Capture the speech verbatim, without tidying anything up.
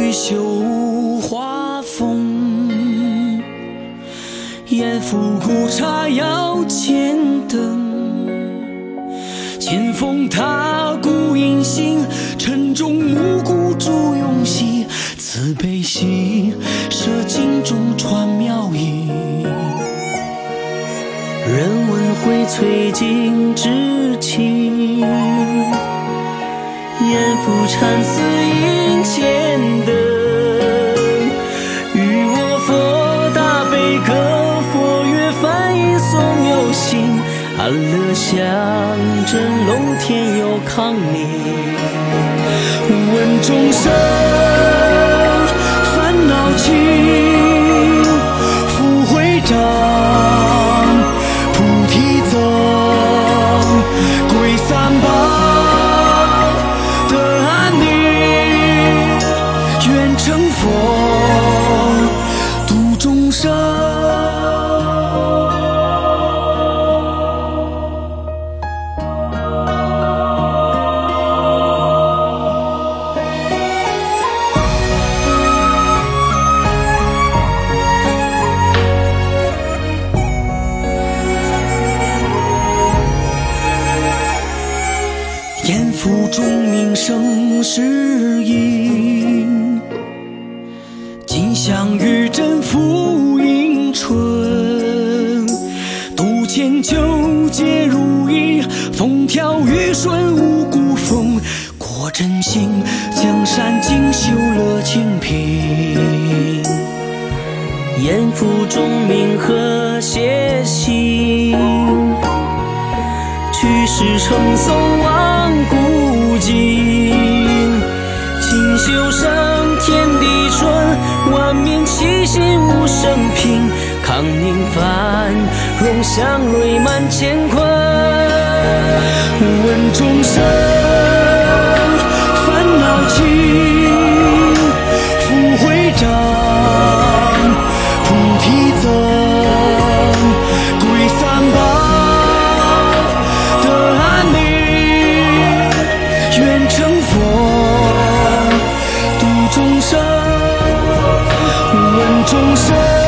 曲绣花风，严复古茶摇前灯，千峰踏古音行，城中暮鼓烛永息，慈悲心舍镜中传妙音。人文荟萃尽之情，严复禅寺引前灯，与我佛大悲歌，佛乐梵音颂有心，安乐乡镇龙天有康宁。问众生烦恼轻，福会长菩提增，归三宝得安宁，愿成佛度众生。严复钟鸣声是音，金香玉振复迎春，渡千秋皆如一，风调雨顺五谷丰，过真心江山尽修乐清平。严复钟鸣和谐心，去世称颂望古今，清修生天地春，万民齐心无生平，康宁繁荣祥瑞满乾坤。问众生烦恼轻，福会长菩提增，归三宝得安宁，愿成佛度众生。问众生